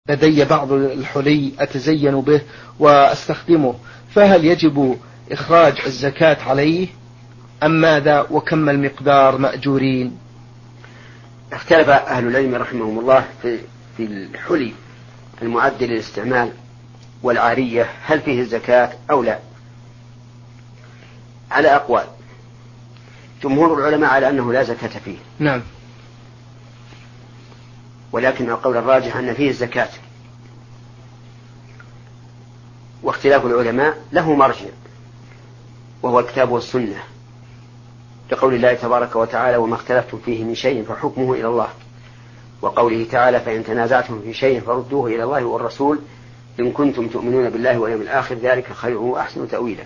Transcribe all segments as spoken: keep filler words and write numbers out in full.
لدي بعض الحلي أتزين به وأستخدمه، فهل يجب إخراج الزكاة عليه أم ماذا، وكم المقدار مأجورين؟ اختلف أهل العلم رحمهم الله في في الحلي المعد للاستعمال والعارية هل فيه الزكاة أو لا، على أقوال. جمهور العلماء على أنه لا زكاة فيه. نعم. ولكن القول الراجح أن فيه الزكاة، واختلاف العلماء له مرجع وهو الكتاب والسنة، لقول الله تبارك وتعالى وما اختلفتم فيه من شيء فحكمه إلى الله، وقوله تعالى فإن تنازعتم في شيء فردوه إلى الله والرسول إن كنتم تؤمنون بالله واليوم الآخر ذلك خير وأحسن تأويلا.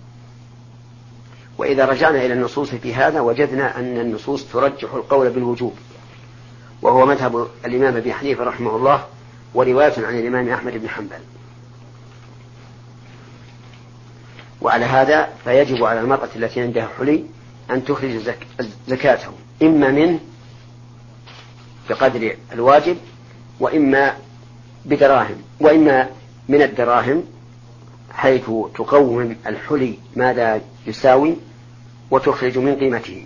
وإذا رجعنا إلى النصوص في هذا وجدنا أن النصوص ترجح القول بالوجوب، وهو مذهب الإمام أبي حنيفة رحمه الله ورواية عن الإمام أحمد بن حنبل. وعلى هذا فيجب على المرأة التي عندها حلي أن تخرج زك... زكاته إما من بقدر الواجب وإما بدراهم وإما من الدراهم، حيث تقوم الحلي ماذا يساوي وتخرج من قيمته.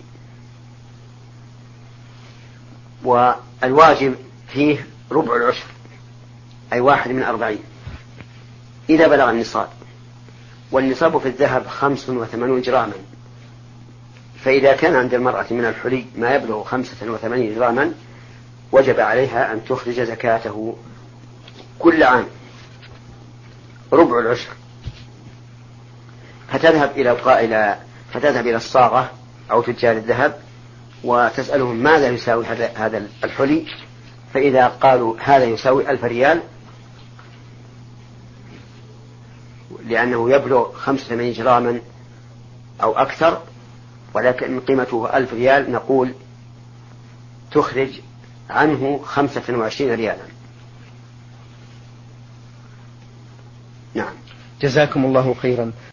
والواجب فيه ربع العشر أي واحد من أربعين إذا بلغ النصاب، والنصاب في الذهب خمس وثمانون جراما، فإذا كان عند المرأة من الحلي ما يبلغ خمسة وثمانين جراما وجب عليها أن تخرج زكاته كل عام ربع العشر. فتذهب إلى القائلة فتذهب إلى الصاغة أو تجار الذهب وتسألهم ماذا يساوي هذا الحلي، فإذا قالوا هذا يساوي ألف ريال لأنه يبلغ خمسة وثمانين جراما أو أكثر ولكن قيمته ألف ريال، نقول تخرج عنه خمسة وعشرين ريالا. نعم. جزاكم الله خيرا.